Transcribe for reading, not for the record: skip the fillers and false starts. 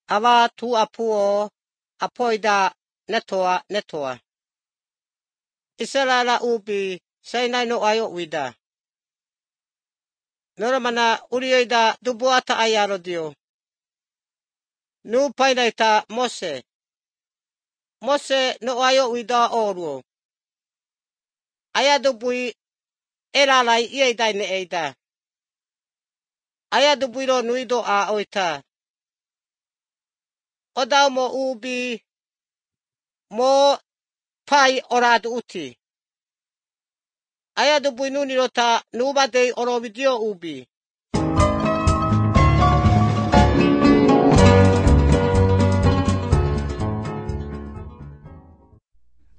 Awa tu apuo apoida netoa. Israela ubi sainai no ayo wida. Noramana urioida dubuata ayaro dio. Nu painaita Mose. Mose no ayo wida oruo. Ayadubui elalai ieidai ne eida. Ayadubuiro nuido a oita. Odao mo ubi mo pai oradu uti. Ayadubui nunirota nubadei orovidio ubi.